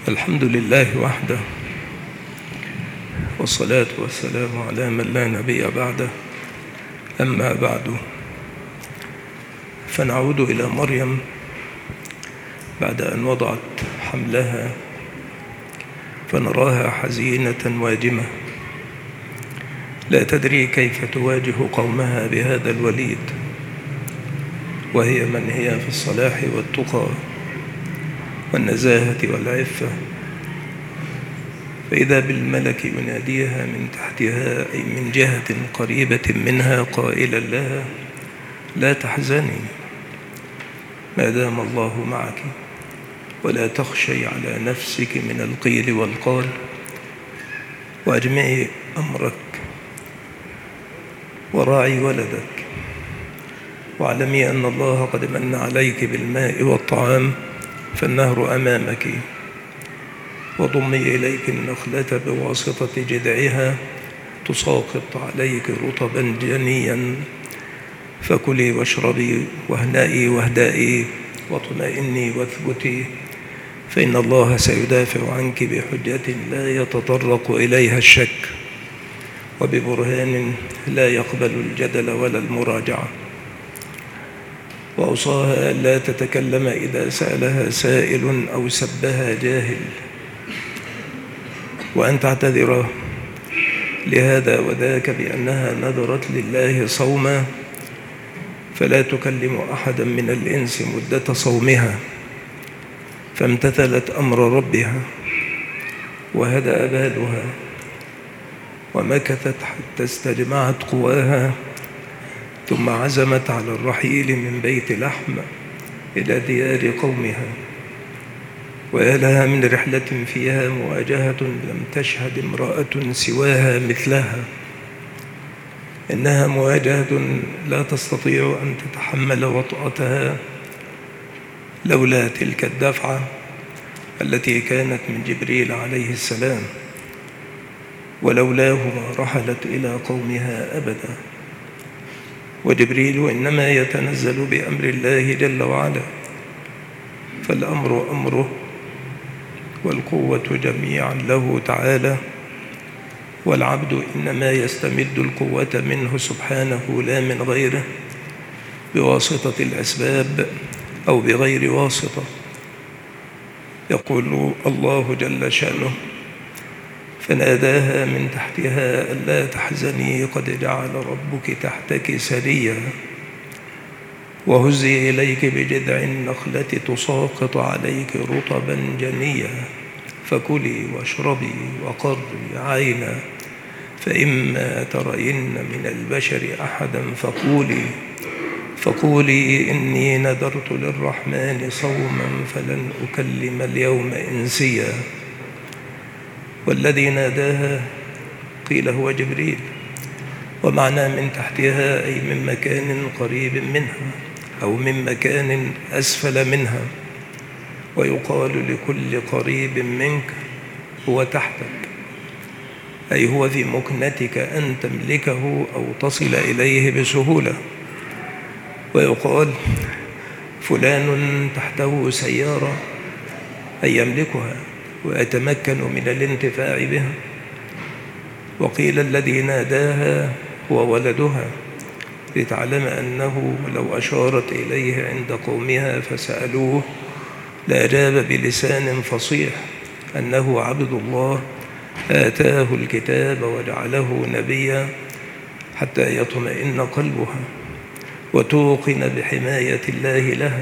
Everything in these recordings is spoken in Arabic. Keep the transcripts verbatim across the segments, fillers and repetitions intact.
الحمد لله وحده، والصلاة والسلام على من لا نبي بعده. أما بعد، فنعود إلى مريم بعد أن وضعت حملها، فنراها حزينة واجمة لا تدري كيف تواجه قومها بهذا الوليد، وهي من هي في الصلاح والتقى والنزاهة والعفة، فإذا بالملك يناديها من تحتها أي من جهة قريبة منها قائلا لها: لا تحزني ما دام الله معك، ولا تخشي على نفسك من القيل والقال، وأجمعي أمرك وراعي ولدك، واعلمي أن الله قد من عليك بالماء والطعام، فالنهر أمامك، وضمي إليك النخلة بواسطة جذعها تساقط عليك رطبا جنيا، فكلي واشربي واهنئي واهدئي واطمئني واثبتي، فإن الله سيدافع عنك بحجة لا يتطرق إليها الشك، وببرهان لا يقبل الجدل ولا المراجعة. وأوصاها ألا تتكلم إذا سألها سائل أو سبها جاهل، وأن تعتذر لهذا وذاك بأنها نذرت لله صوما، فلا تكلم أحدا من الإنس مدة صومها، فامتثلت أمر ربها وهدأ بالها، ومكثت حتى استجمعت قواها، ثم عزمت على الرحيل من بيت لحم إلى ديار قومها. ويا لها من رحلة فيها مواجهة لم تشهد امرأة سواها مثلها، إنها مواجهة لا تستطيع أن تتحمل وطأتها لولا تلك الدفعة التي كانت من جبريل عليه السلام، ولولاه ما رحلت إلى قومها أبدا. وجبريل إنما يتنزل بأمر الله جل وعلا، فالأمر أمره، والقوة جميعا له تعالى، والعبد إنما يستمد القوة منه سبحانه لا من غيره، بواسطة الأسباب أو بغير واسطة. يقول الله جل شأنه: فناداها من تحتها ألا تحزني قد جعل ربك تحتك سريا، وهزي إليك بجذع النخلة تساقط عليك رطبا جنيا، فكلي واشربي وقري عينا، فإما ترين من البشر أحدا فقولي فقولي إني نذرت للرحمن صوما فلن أكلم اليوم إنسيا. والذي ناداها قيل هو جبريل، ومعنى من تحتها أي من مكان قريب منها أو من مكان أسفل منها، ويقال لكل قريب منك هو تحتك، أي هو في مكنتك أن تملكه أو تصل إليه بسهولة. ويقال فلان تحته سيارة، أي يملكها ويتمكن من الانتفاع بها. وقيل الذي ناداها هو ولدها، لتعلم أنه لو أشارت إليه عند قومها فسألوه لأجاب بلسان فصيح أنه عبد الله آتاه الكتاب وجعله نبيا، حتى يطمئن قلبها وتوقن بحماية الله لها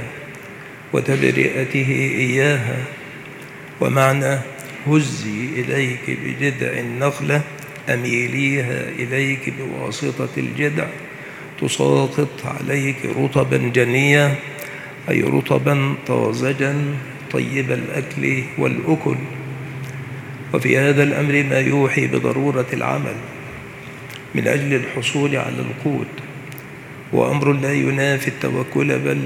وتبرئته إياها. ومعنى هزي إليك بجذع النخلة أميليها إليك بواسطة الجذع تساقط عليك رطبا جنيا، أي رطبا طازجا طيب الأكل والأكل. وفي هذا الأمر ما يوحي بضرورة العمل من أجل الحصول على القوت، وأمر لا ينافي التوكل بل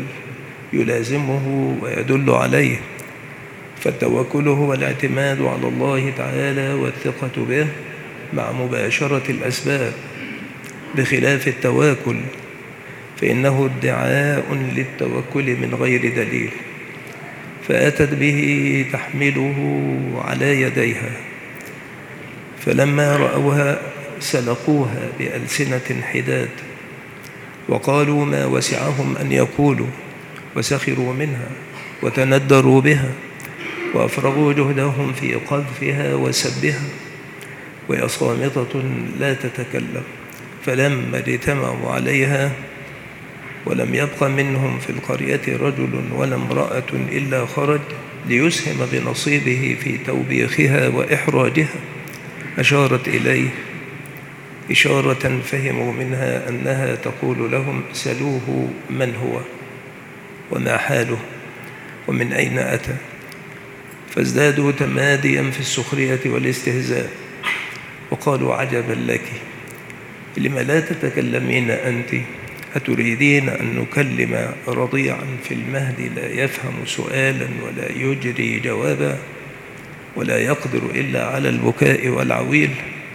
يلازمه ويدل عليه. فالتوكل هو الاعتماد على الله تعالى والثقة به مع مباشرة الأسباب، بخلاف التواكل فإنه ادعاء للتوكل من غير دليل، فأتت به تحمله على يديها، فلما رأوها سلقوها بألسنة حداد وقالوا ما وسعهم أن يقولوا، وسخروا منها وتندروا بها وأفرغوا جهدهم في قذفها وسبها، وهي صامتة لا تتكلم. فلما اجتمعوا عليها ولم يبق منهم في القرية رجل ولا امرأة إلا خرج ليسهم بنصيبه في توبيخها وإحراجها، أشارت إليه إشارة فهموا منها أنها تقول لهم سلوه من هو وما حاله ومن أين أتى، فازدادوا تماديا في السخرية والاستهزاء وقالوا عجبا لك، لم لا تتكلمين أنت؟ أتريدين أن نكلم رضيعا في المهد لا يفهم سؤالا ولا يجري جوابا ولا يقدر إلا على البكاء والعويل؟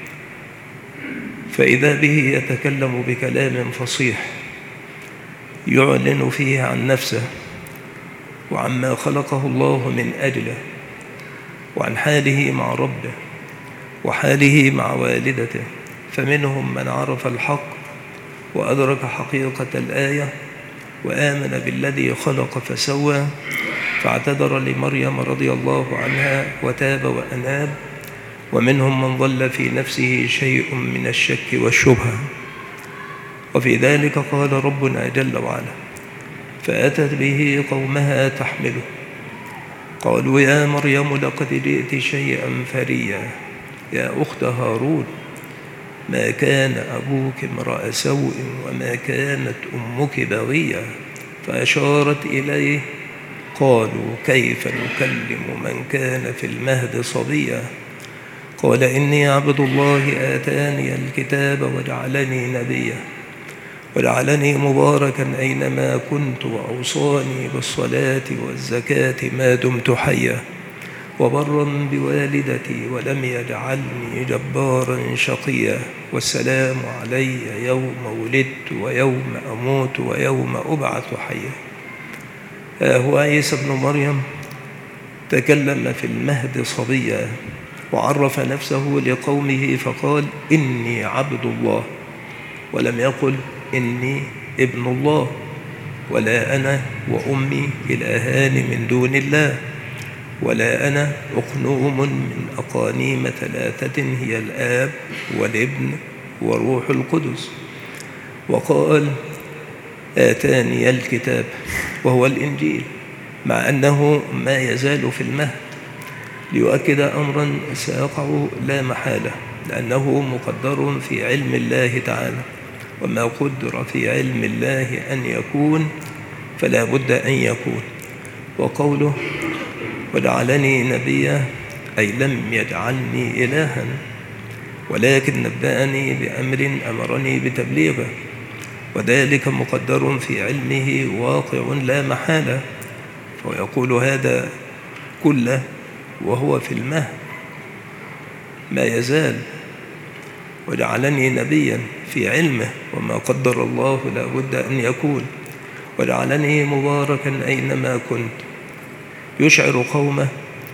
فإذا به يتكلم بكلام فصيح يعلن فيه عن نفسه وعما خلقه الله من أجله، وعن حاله مع ربه وحاله مع والدته. فمنهم من عرف الحق وأدرك حقيقة الآية وآمن بالذي خلق فسوى، فاعتذر لمريم رضي الله عنها وتاب وأناب. ومنهم من ظل في نفسه شيء من الشك والشبهة. وفي ذلك قال ربنا جل وعلا فأتت به قومها تحمله قالوا يا مريم لقد جئت شيئا فريا يا أخت هارون ما كان أبوك امرأ سوء وما كانت أمك بغيا. فأشارت إليه قالوا كيف نكلم من كان في المهد صبيا قال إني عبد الله آتاني الكتاب وجعلني نبيا وجعلني مباركا أينما كنت وأوصاني بالصلاة والزكاة ما دمت حيا وبرا بوالدتي ولم يجعلني جبارا شقيا والسلام علي يوم ولدت ويوم أموت ويوم أبعث حيا. ها هو عيسى ابن مريم تكلم في المهد صبيا وعرف نفسه لقومه فقال إني عبد الله، ولم يقل إني ابن الله، ولا أنا وأمي إلهان من دون الله، ولا أنا أقنوم من أقانيم ثلاثة هي الآب والابن وروح القدس. وقال آتاني الكتاب وهو الإنجيل، مع أنه ما يزال في المهد ليؤكد أمرا سيقع لا محالة، لأنه مقدر في علم الله تعالى، وما قدر في علم الله أن يكون فلا بد أن يكون. وقوله وجعلني نبيا أي لم يجعلني إلها، ولكن نبأني بأمر أمرني بتبليغه، وذلك مقدر في علمه واقع لا محالة. ويقول هذا كله وهو في المهد ما يزال. وجعلني نبيا في علمه وما قدر الله لا بد أن يكون. وجعلني مباركا أينما كنت، يشعر قومه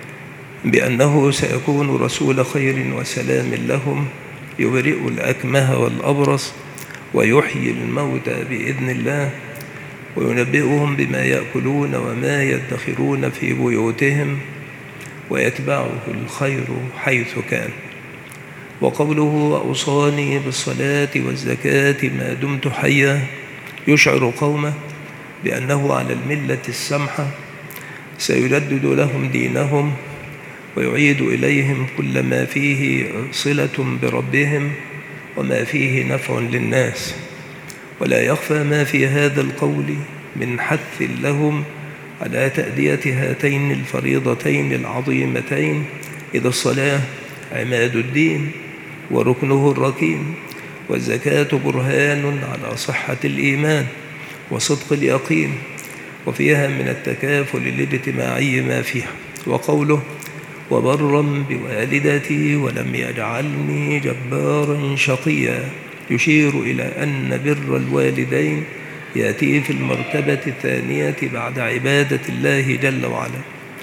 بأنه سيكون رسول خير وسلام لهم، يبرئ الأكمه والأبرص ويحيي الموتى بإذن الله، وينبئهم بما يأكلون وما يدخرون في بيوتهم، ويتبعه الخير حيث كان. وقوله وأوصاني بالصلاة والزكاة ما دمت حيا يشعر قومه بأنه على الملة السمحة سيجدد لهم دينهم ويعيد إليهم كل ما فيه صلة بربهم وما فيه نفع للناس. ولا يخفى ما في هذا القول من حث لهم على تأدية هاتين الفريضتين العظيمتين، إذا الصلاة عماد الدين وركنه الركين، والزكاة برهان على صحة الإيمان وصدق اليقين، وفيها من التكافل الاجتماعي ما فيها. وقوله وبرا بوالدتي ولم يجعلني جبارا شقيا يشير إلى أن بر الوالدين يأتي في المرتبة الثانية بعد عبادة الله جل وعلا،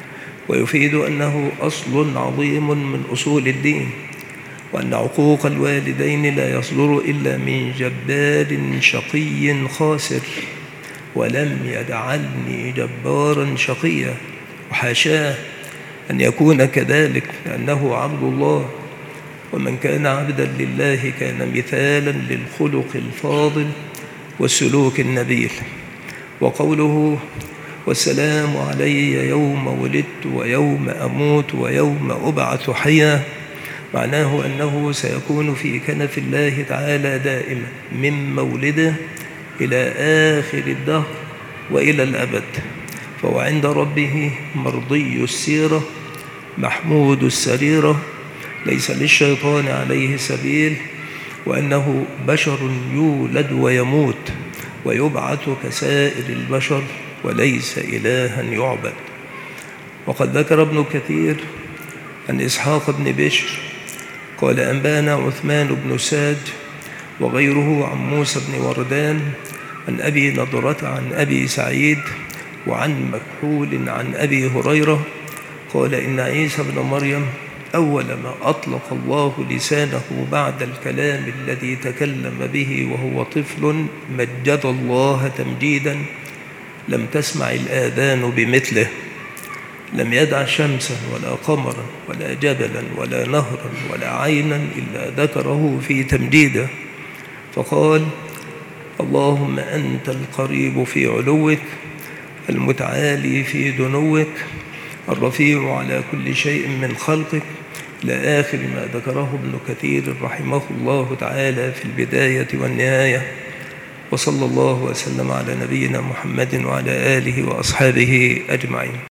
ويفيد أنه أصل عظيم من أصول الدين، وأن عقوق الوالدين لا يصدر إلا من جبار شقي خاسر، ولم يجعلني جبارا شقيا، وحاشاه أن يكون كذلك، لأنه عبد الله، ومن كان عبدا لله كان مثالا للخلق الفاضل والسلوك النبيل. وقوله والسلام علي يوم ولدت ويوم أموت ويوم أبعث حيا، معناه أنه سيكون في كنف الله تعالى دائما من مولده إلى آخر الدهر وإلى الأبد، فهو عند ربه مرضي السيرة محمود السريرة، ليس للشيطان عليه سبيل، وأنه بشر يولد ويموت ويبعث كسائر البشر وليس إلها يعبد. وقد ذكر ابن كثير عن إسحاق بن بشر قال أنبانا عثمان بن ساد وغيره عن موسى بن وردان عن أبي نضرة عن أبي سعيد وعن مكحول عن أبي هريرة قال إن عيسى بن مريم أول ما أطلق الله لسانه بعد الكلام الذي تكلم به وهو طفل مجد الله تمجيدا لم تسمع الآذان بمثله، لم يدع شمسا ولا قمرا ولا جبلا ولا نهرا ولا عينا إلا ذكره في تمجيده، فقال اللهم أنت القريب في علوك، المتعالي في دنوك، الرفيع على كل شيء من خلقك، إلى آخر ما ذكره ابن كثير رحمه الله تعالى في البداية والنهاية. وصلى الله وسلم على نبينا محمد وعلى آله وأصحابه أجمعين.